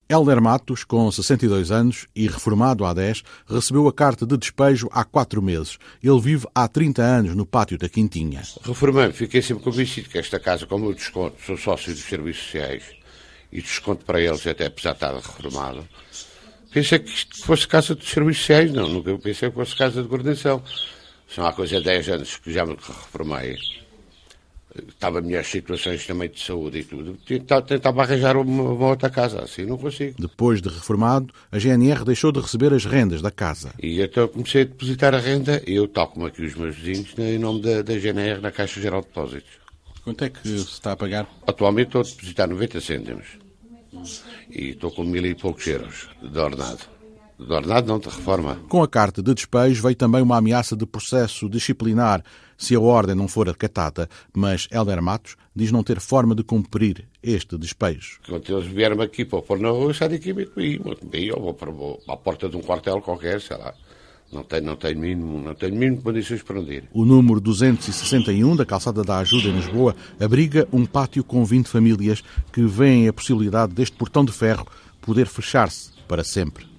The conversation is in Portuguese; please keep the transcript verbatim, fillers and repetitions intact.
Hélder Matos, com sessenta e dois anos e reformado há dez, recebeu a carta de despejo há quatro meses. Ele vive há trinta anos no pátio da Quintinha. Reformei-me, fiquei sempre convencido que esta casa, como eu desconto, sou sócio dos serviços sociais e desconto para eles até apesar de estar reformado, pensei que isto fosse casa dos serviços sociais, não, nunca pensei que fosse casa de coordenação. São há coisa de dez anos que já me reformei. Estava em melhores situações também de saúde e tudo. Tentava arranjar uma, uma outra casa, assim não consigo. Depois de reformado, a G N R deixou de receber as rendas da casa. E então comecei a depositar a renda, eu, tal como aqui os meus vizinhos, em nome da, da G N R na Caixa Geral de Depósitos. Quanto é que se está a pagar? Atualmente estou a depositar noventa cêntimos. E estou com mil e poucos euros de ordenado. De ordenado não, de reforma. Com a carta de despejo veio também uma ameaça de processo disciplinar se a ordem não for acatada, mas Hélder Matos diz não ter forma de cumprir este despejo. Quando eles vieram aqui para pôr na rua, eu saio daqui e meto aí, ou vou para a porta de um quartel qualquer, sei lá. Não tenho, não tenho mínimo, não tenho mínimo condições para onde ir. O número duzentos e sessenta e um da Calçada da Ajuda em Lisboa abriga um pátio com vinte famílias que veem a possibilidade deste portão de ferro poder fechar-se para sempre.